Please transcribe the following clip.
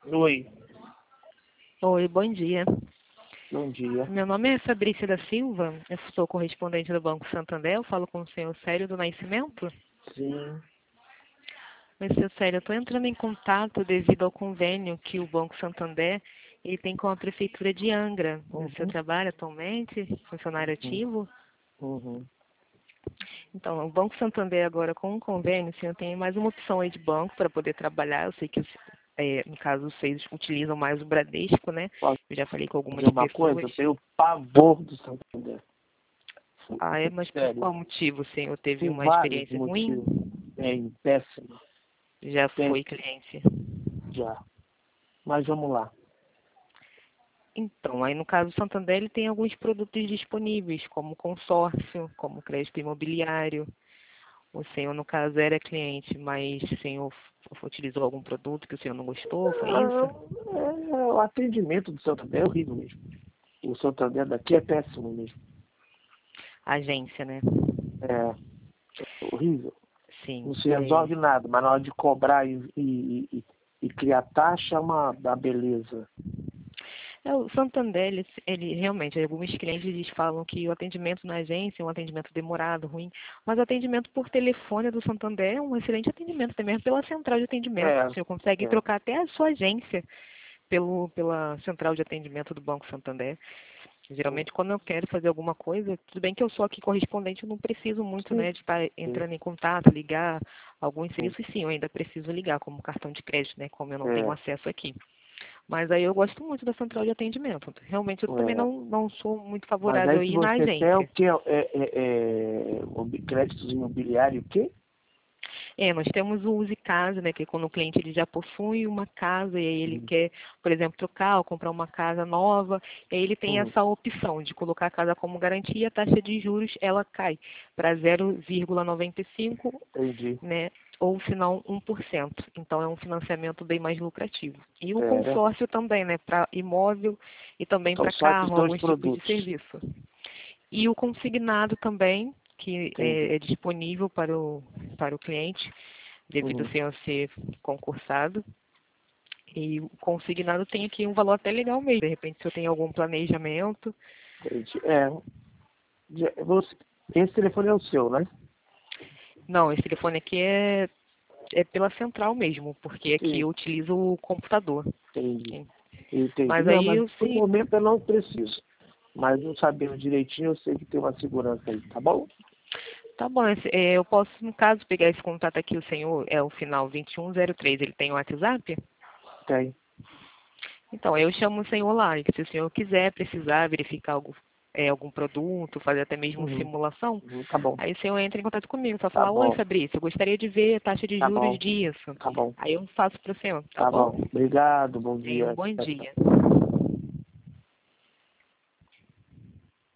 Oi, Oi, bom dia. bom dia. Meu nome é Fabrícia da Silva, eu sou correspondente do Banco Santander, eu falo com o senhor Célio do Nascimento. Sim. Mas, senhor Célio, eu estou entrando em contato devido ao convênio que o Banco Santander ele tem com a Prefeitura de Angra. O senhor Uhum, trabalha atualmente, funcionário uhum, ativo? uhum. Então, o Banco Santander agora com o convênio, o senhor tem mais uma opção aí de banco para poder trabalhar. Eu sei que, no caso, vocês utilizam mais o Bradesco, né? Posso Eu já falei com dizer algumas uma coisa? pessoas. Eu tenho pavor do Santander. Ah, é? Mas por Sério. qual motivo o senhor teve Tem uma vários experiência ruim? motivos. Péssimo. Já Péssimo foi cliente. já. Mas vamos lá. Então, aí no caso do Santander, ele tem alguns produtos disponíveis, como consórcio, como crédito imobiliário. O senhor, no caso, era cliente, mas o senhor utilizou algum produto que o senhor não gostou, foi isso? O atendimento do Santander é horrível mesmo. O Santander daqui é péssimo mesmo. Agência, né? É horrível. Sim. Não se resolve nada, mas na hora de cobrar e criar taxa é uma da beleza. O Santander, ele realmente, alguns clientes eles falam que o atendimento na agência é um atendimento demorado, ruim, mas o atendimento por telefone do Santander é um excelente atendimento, até mesmo pela central de atendimento. É, O senhor consegue é. trocar até a sua agência pela central de atendimento do Banco Santander. Geralmente, quando eu quero fazer alguma coisa, tudo bem que eu sou aqui correspondente, eu não preciso muito, Sim, né, de estar sim, entrando em contato, ligar. Alguns sim. serviços, sim, eu ainda preciso ligar, como cartão de crédito, né, como eu não tenho É, acesso aqui. Mas aí eu gosto muito da central de atendimento. Realmente, eu também é. não sou muito Mas favorável aí a se ir na você quer o agência. quê? Créditos imobiliários, o quê? Nós temos o Use Casa, né, que é quando o cliente ele já possui uma casa e aí ele Hum, quer, por exemplo, trocar ou comprar uma casa nova, e aí ele tem hum, essa opção de colocar a casa como garantia e a taxa de juros ela cai para 0,95, entendi. né, ou se não 1%. Então é um financiamento bem mais lucrativo. E o É, consórcio também, né, para imóvel e também são para só esses carro, dois alguns tipos de produtos. serviço. E o consignado também, que Entendi. é disponível para o cliente, devido ao Uhum, senhor ser concursado. E o consignado tem aqui um valor até legal mesmo. De repente, se eu tenho algum planejamento. entendi. Esse telefone é o seu, né? Não, esse telefone aqui é pela central mesmo, porque aqui Sim, eu utilizo o computador. entendi. Ok? Entendi. Mas Não, aí, mas eu, no se. momento eu não preciso. Mas não sabendo direitinho, eu sei que tem uma segurança aí, tá bom? Tá bom, eu posso, no caso, pegar esse contato aqui, o senhor é o final 2103, ele tem o WhatsApp? Tem. Então, eu chamo o senhor lá, e se o senhor quiser, precisar verificar algum produto, fazer até mesmo Uhum, simulação, tá bom. aí o senhor entra em contato comigo, só Tá falar, oi bom. Fabrício, eu gostaria de ver a taxa de Tá juros bom. disso. Tá bom. Aí eu faço para o senhor, tá Tá bom? bom. Obrigado. Bom Tenha um dia. bom Tchau, tchau. dia.